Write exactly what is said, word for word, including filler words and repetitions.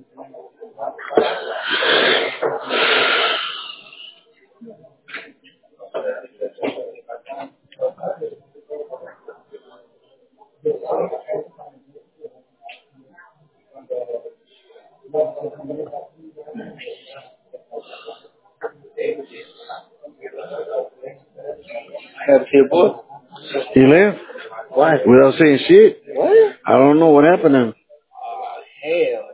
That's your boy. He left Why? without saying shit. What? I don't know what happened to him. Hell.